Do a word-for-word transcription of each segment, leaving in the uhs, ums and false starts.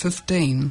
fifteen.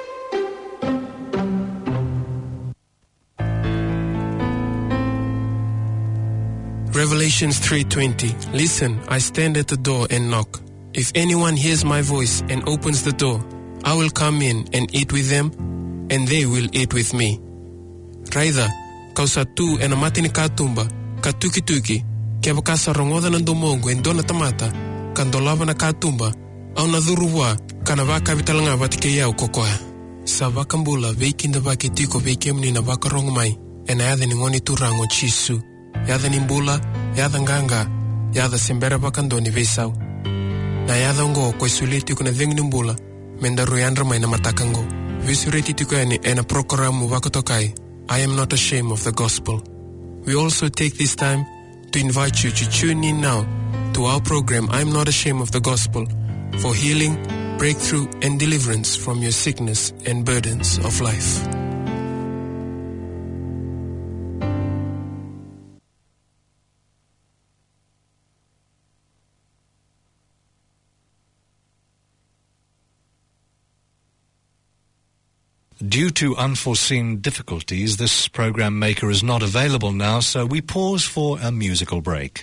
Revelations three twenty. Listen, I stand at the door and knock. If anyone hears my voice and opens the door, I will come in and eat with them, and they will eat with me. Raida, kausa tu e na matini katumba, ka tuki-tuki, kia wakasa rongoda na domongo en dona tamata, kandolava na katumba, au na dhurua, kana waka vitalanga watike yao kokoa. Sa wakambula, veikinda waki tiko veikemni na waka rongomai, ena yadha ni ngoni turango chisu. Yada nimbula, yada nganga, yada sembera bakandoni vesau. Na yada ngo kwa isuliti kuna vengi nimbula, menda ruyandra mai na matakango. Visureti tukani ena prokoramu wakotokai. I am not ashamed of the gospel. We also take this time to invite you to tune in now to our program, I am not ashamed of the gospel, for healing, breakthrough, and deliverance from your sickness and burdens of life. Due to unforeseen difficulties, this program maker is not available now, so we pause for a musical break.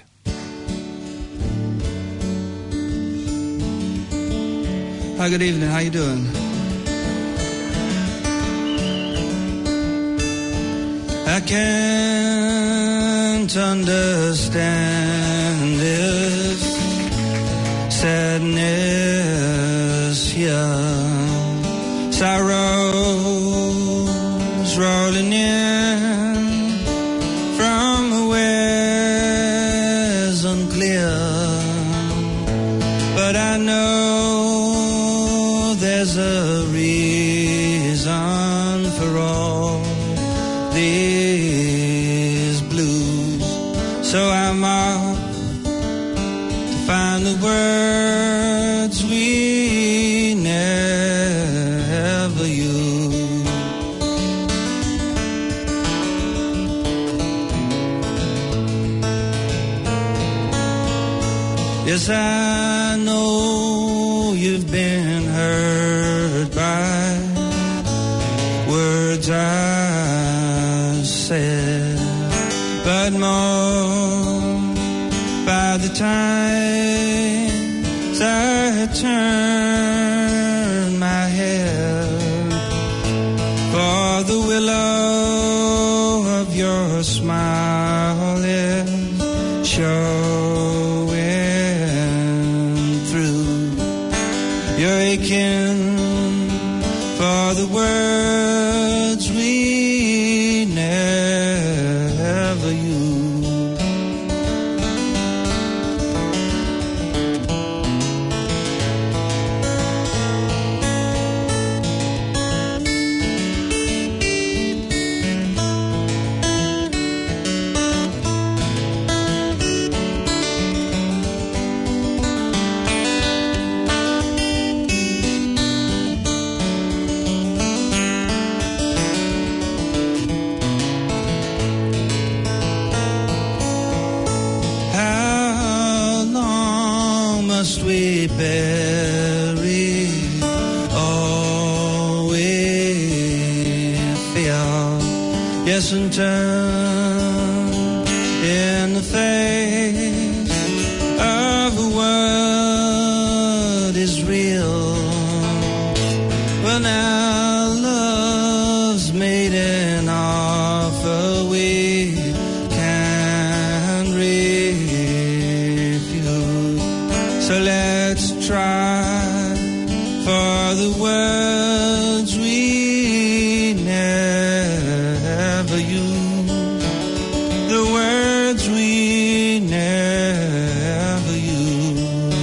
Hi, good evening. How you doing? I can't understand this sadness here. Sorrows rolling in from a ways unclear, but I know there's a reason for all these blues. So I'm off to find the words we never use. Yes, I know you've been hurt by words I said, but more by the time I turn my head, for the willow of your smile is showing through. You're aching for the words we never used. We bury all we feel, yes, and turn in the face of what is real. When our love's made an offer we can refuse. So let's try for the words we never use, the words we never use.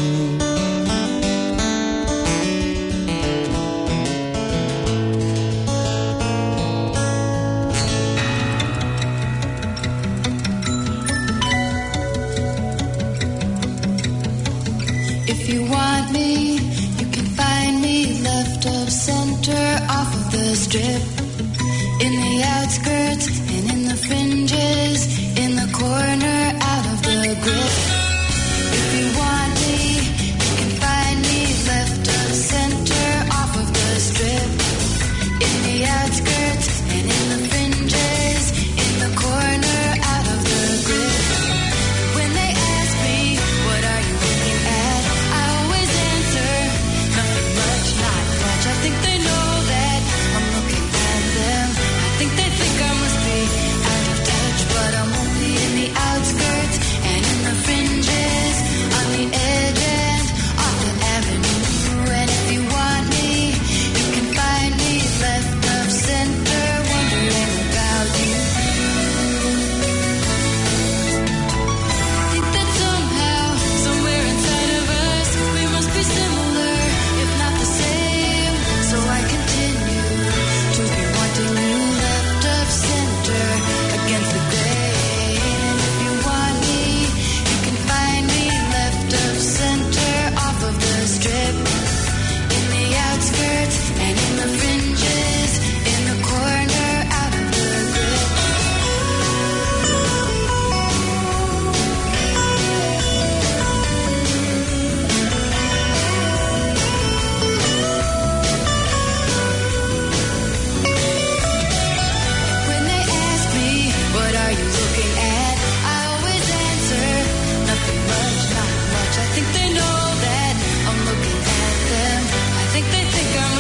If you want me, you can find me left of center off of the strip, in the outskirts and in the fringes, in the corner out of the grip. If you want me, you can find me left of center off of the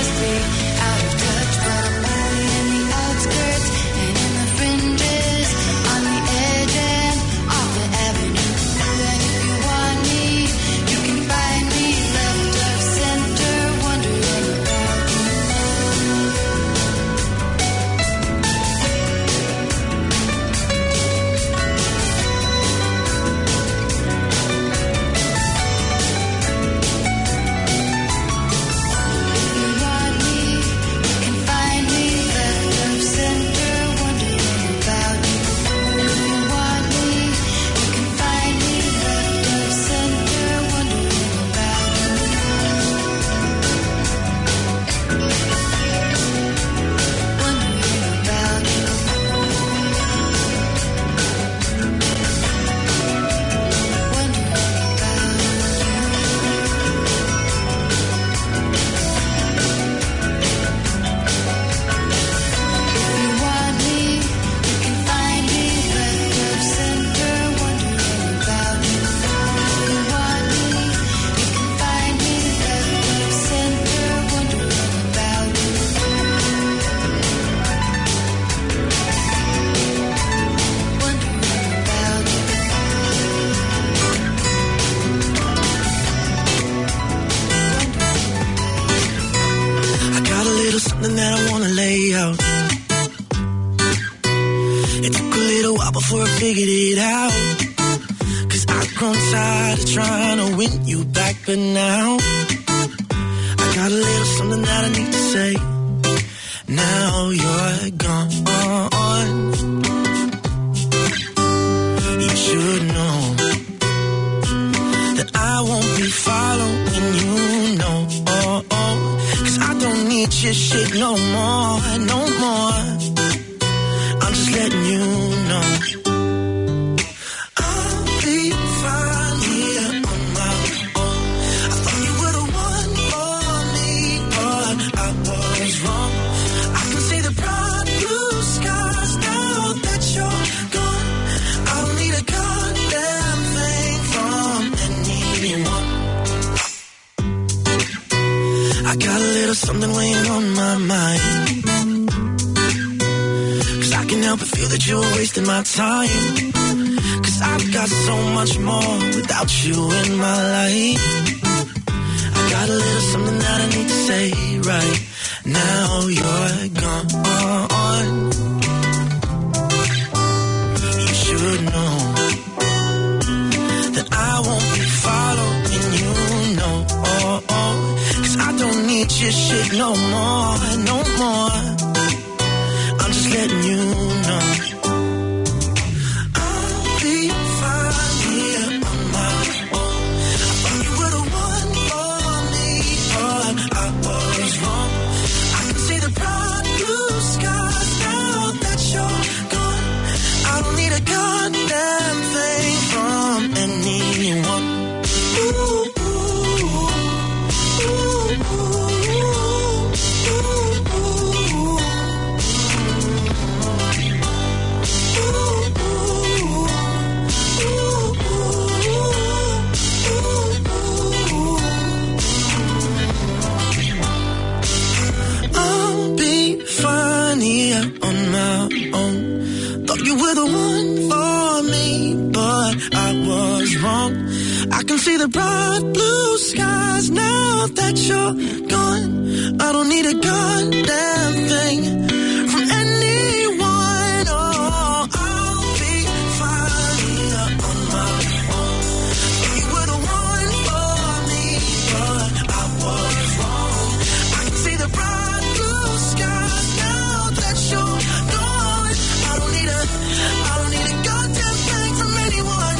must be out of touch, but I'm only in the outskirts and in the fringes, on the edge and off the avenue. And if you want me, you can find me left of center, wondering about you. Something that I wanna lay out. It took a little while before I figured it out, 'cause I've grown tired of trying to win you back, but now I got a little something that I need to say. Now you're gone, you should know that I won't be following you, no. Oh, oh. I don't need your shit no more, no more. I'm just letting you know I'll be fine here on my own. I thought you were the one for me, but I was wrong. I can see the bright blue skies now that you're gone. I don't need a goddamn thing from anyone. I got a little something weighing on my mind, 'cause I can't help but feel that you're wasting my time, 'cause I've got so much more without you in my life. I got a little something that I need to say right now. You're gone, you should know that I won't be following you, no. Oh, oh. I don't need your shit no more, no more. I'm just letting you know I'll be fine here on my own. I thought you were the one for me, but I was wrong. I can see the bright blue skies now that you're gone. I don't need a goddamn thing from anyone. Ooh. On my own, thought you were the one for me, but I was wrong. I can see the bright blue skies now that you're gone. I don't need a goddamn thing from anyone. Oh, I'll be fine here on my own. Thought you were the one for me, but I was wrong. I can see the bright blue skies now that you're gone. I don't need a, I don't need a goddamn thing from anyone.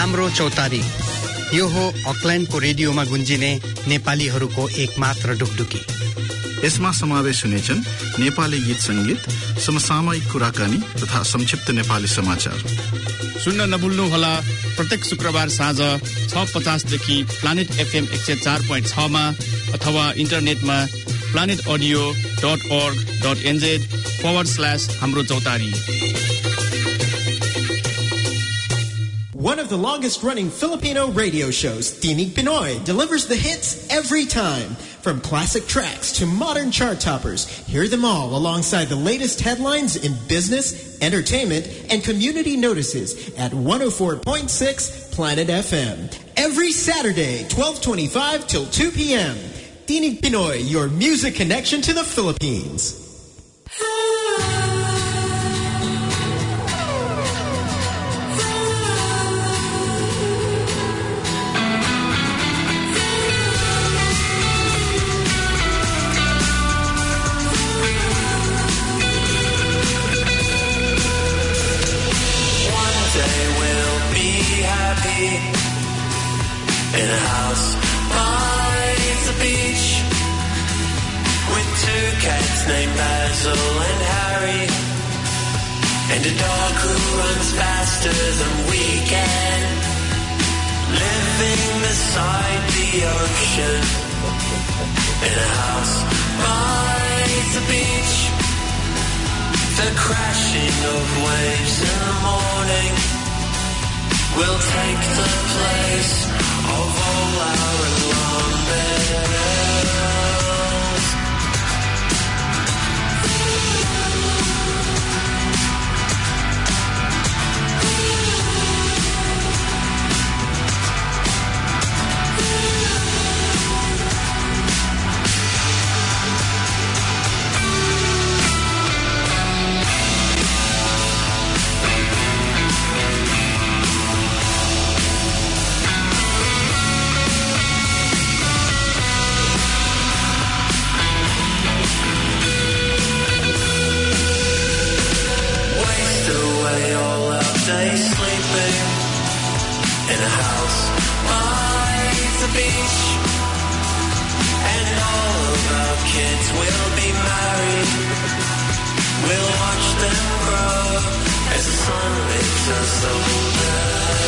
हाम्रो चौतारी यो हो अकल्यान्डको रेडियोमा गुन्जिने नेपालीहरूको एकमात्र ढुकढुकी। यसमा समावेश हुनेछन् नेपाली गीत संगीत, समसामयिक कुराकानी तथा संक्षिप्त नेपाली समाचार। सुन्न नभुल्नुहोला प्रत्येक शुक्रबार साँझ छ पचास देखि प्लानेट एफएम एक सय चार पोइन्ट छ मा अथवा इन्टरनेटमा planet audio dot org dot nz forward slash हाम्रो चौतारी। One of the longest-running Filipino radio shows, Tinig Pinoy, delivers the hits every time. From classic tracks to modern chart toppers, hear them all alongside the latest headlines in business, entertainment, and community notices at one oh four point six Planet F M. Every Saturday, twelve twenty-five till two p.m. Tinig Pinoy, your music connection to the Philippines. In a house by the beach with two cats named Basil and Harry and a dog who runs faster than we can, living beside the ocean. In a house by the beach, the crashing of waves in the morning will take the place of all our alarm bells. In a house by the beach, and all of our kids will be married. We'll watch them grow as the sun makes us older.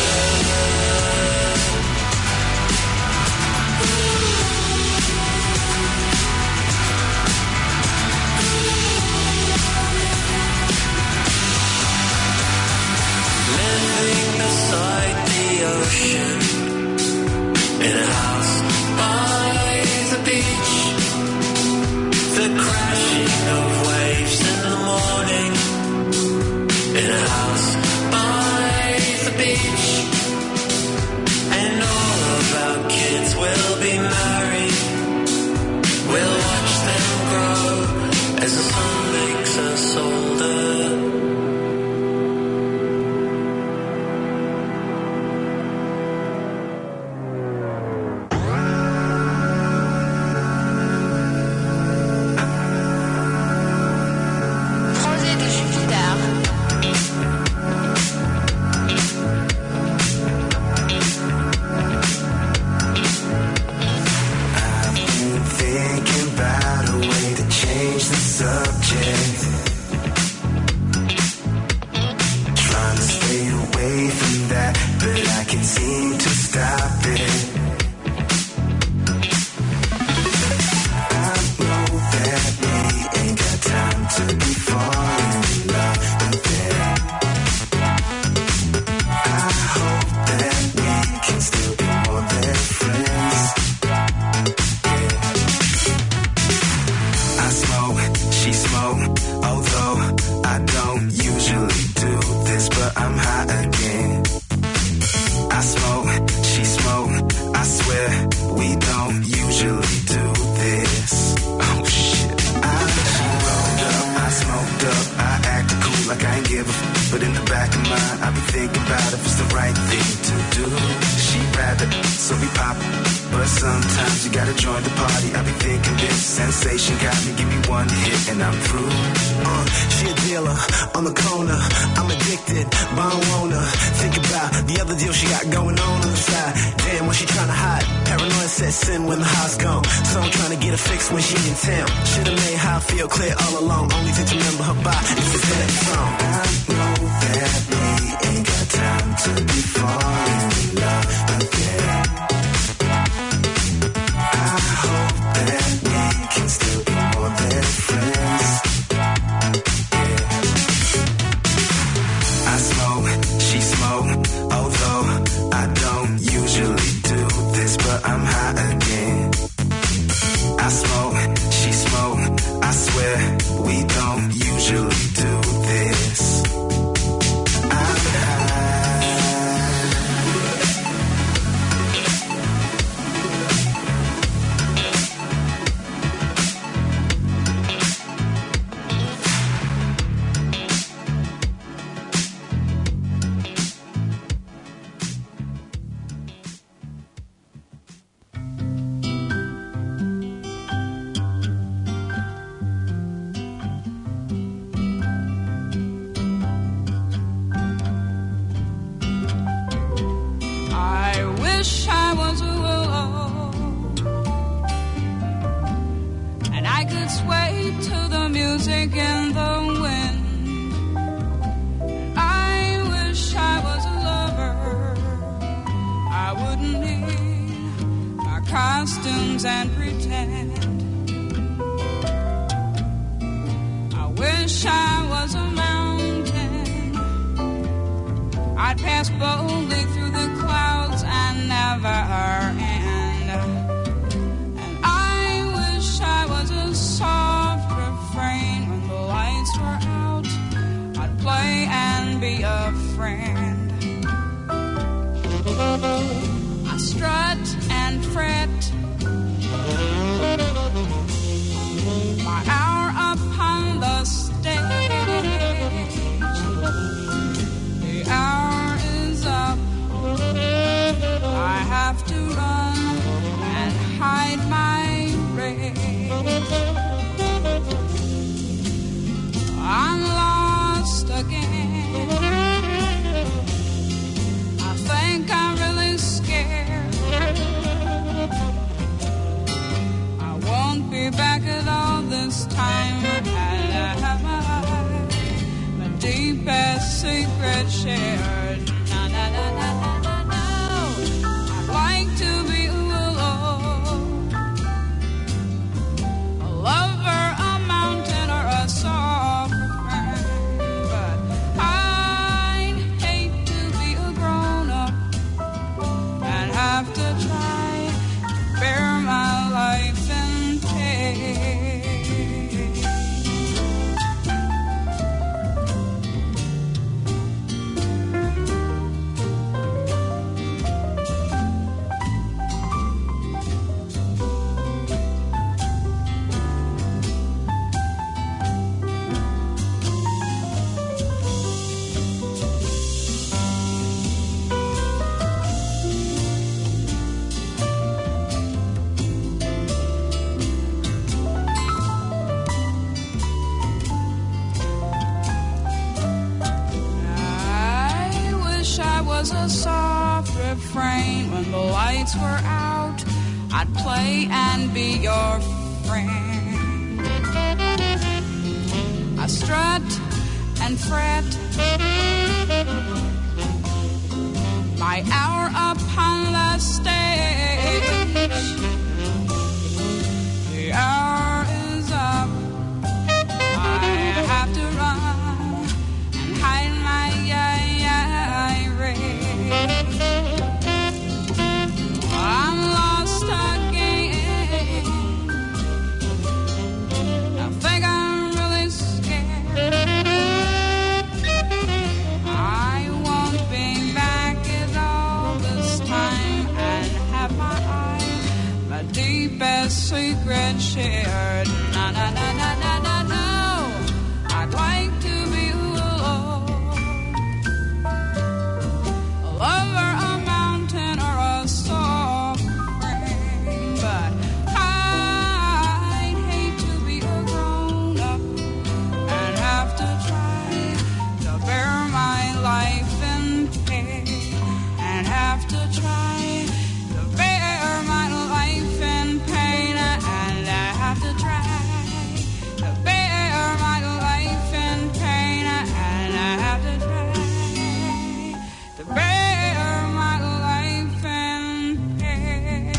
Living beside the ocean, in a house by the beach, the crashing of waves in the morning. In a house by the beach, and all of our kids will be married. We'll watch them grow as the sun makes us older. Thinking about if it's the right thing to do. She'd rather, so we pop but sometimes you gotta join the party. I be thinking this sensation got me, give me one hit and I'm through. Uh, she a dealer on the corner. I'm addicted, but I don't wanna think about the other deal she got going on on the side. Damn, what she tryna hide? Paranoia sets in when the high's gone. So I'm trying to get her fixed when she in town. Should've made how I feel clear all along. Only thing to remember her by is the dead song. I know that we ain't got time to be falling in love again. I hope that we can still be more than friends. Yeah. I smoke, she smoke, although I don't usually do this, but I'm high again. I smoke, she smoke, I swear we don't usually do this. I'm costumes and pretend. I wish I was a mountain. I'd pass boldly through the clouds and never end. And I wish I was a soft refrain. When the lights were out, I'd play and be a friend. I strut and fret, my hour upon the stage. The hour is up, I have to run and hide my rage. I'm lost again. I think I'm really scared. I won't be back at all this time. And I have my deepest secret shared. Na na na na na na na. I'd like to be alone, a lover, a mountain, or a soft friend. But I'd hate to be a grown up and have to try to bear my life in pain. A soft refrain. When the lights were out, I'd play and be your friend. I strut and fret, my hour upon the stage. The hour is up, I have to run and hide my I'm lost again. I think I'm really scared. I won't be back at all this time and have my eyes, my deepest secret shared. Na na na na na na no. I'd like to be alone, a lover, a mountain, or a soft friend. have to try to bear my life in pain, and I have to try to bear my life in pain, and I have to try to bear my life in pain.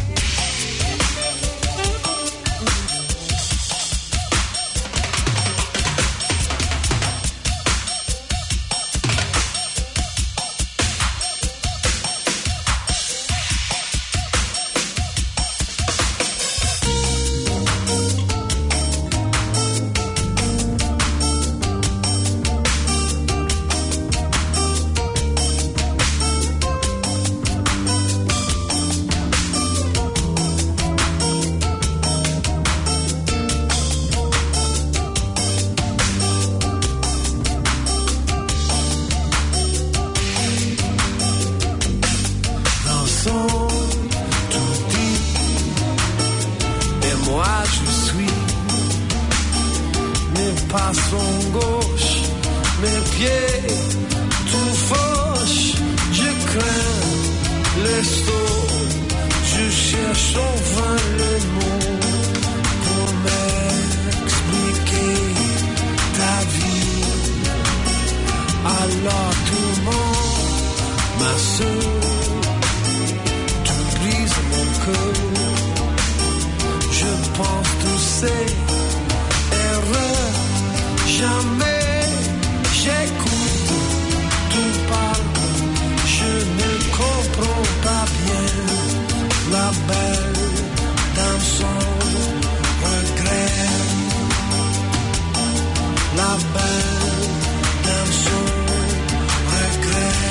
Pas son gauche, mes pieds tout fauche, je crains les sauts, je cherche enfin le mot pour m'expliquer ta vie. Alors tout le monde, ma soeur, tu brises mon cœur, je pense tous ces erreurs. Jamais j'écoute, tu parles, je ne comprends pas bien la belle dans son regret. La belle dans son regret.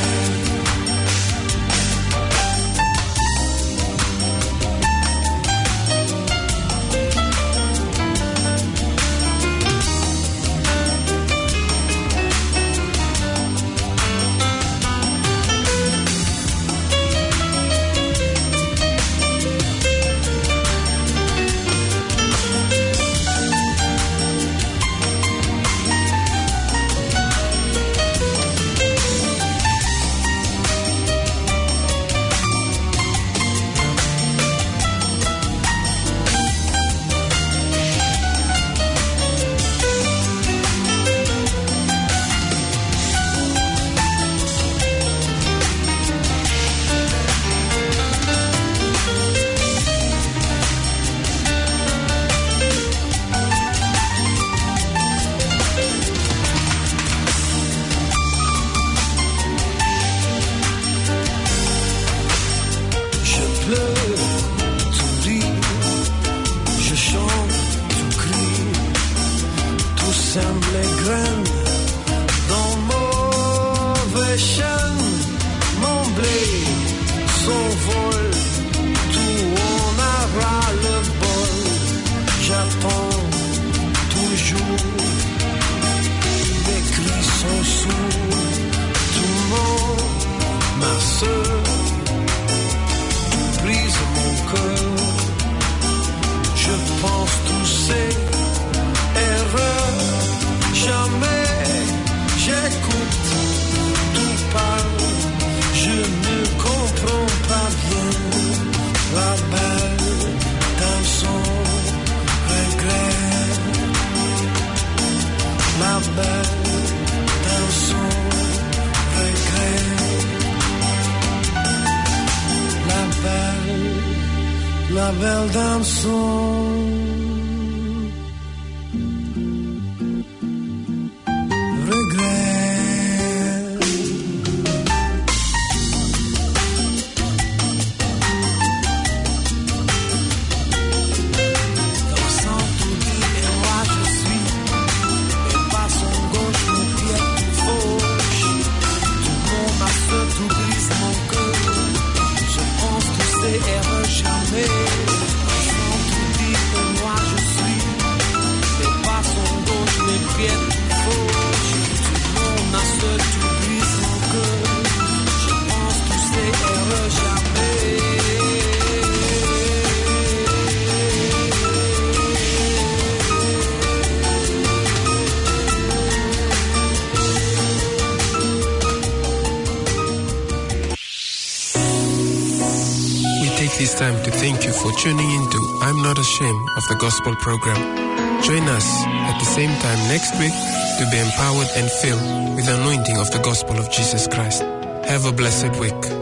La belle dans son take this time to thank you for tuning into I'm Not Ashamed of the Gospel program. Join us at the same time next week to be empowered and filled with the anointing of the gospel of Jesus Christ. Have a blessed week.